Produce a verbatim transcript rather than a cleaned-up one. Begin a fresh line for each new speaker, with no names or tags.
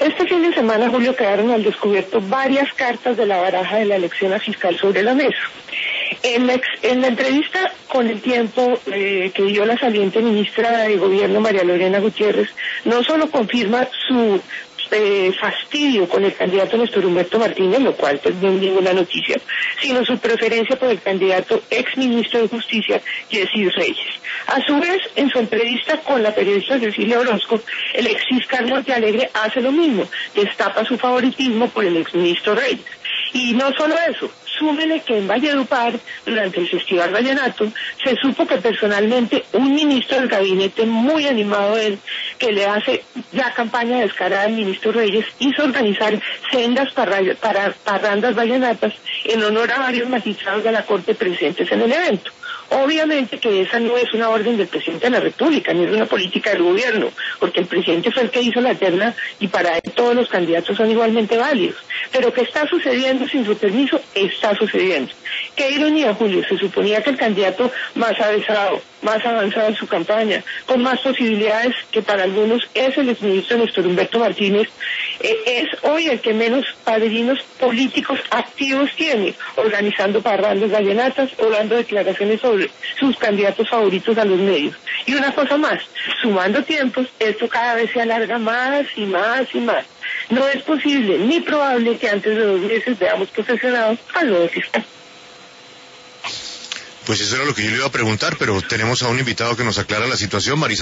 Este fin de semana, Julio, quedaron al descubierto varias cartas de la baraja de la elección a fiscal sobre la mesa. En la, ex, en la entrevista con El Tiempo eh, que dio la saliente ministra de Gobierno, María Lorena Gutiérrez, no solo confirma su eh, fastidio con el candidato Néstor Humberto Martínez, lo cual pues no es ninguna noticia, sino su preferencia por el candidato exministro de Justicia, Yesid Reyes. A su vez, en su entrevista con la periodista Cecilia Orozco, el ex fiscal Montealegre hace lo mismo, destapa su favoritismo por el exministro Reyes. Y no solo eso, súmele que en Valledupar, durante el Festival Vallenato, se supo que personalmente un ministro del gabinete muy animado de él, que le hace ya campaña descarada al ministro Reyes, hizo organizar sendas para, para parrandas vallenatas en honor a varios magistrados de la Corte presentes en el evento. Obviamente que esa no es una orden del presidente de la República, ni es una política del gobierno, porque el presidente fue el que hizo la terna y para él todos los candidatos son igualmente válidos. Pero ¿qué está sucediendo sin su permiso? Está sucediendo. Qué ironía, Julio, se suponía que el candidato más avanzado, más avanzado en su campaña, con más posibilidades que para algunos es el exministro Néstor Humberto Martínez, eh, es hoy el que menos padrinos políticos activos tiene, organizando parrandas vallenatas o dando declaraciones sobre sus candidatos favoritos a los medios. Y una cosa más, sumando tiempos, esto cada vez se alarga más y más y más. No es posible ni probable que antes de dos meses veamos posesionados al nuevo fiscal.
Pues eso era lo que yo le iba a preguntar, pero tenemos a un invitado que nos aclara la situación, Marisa.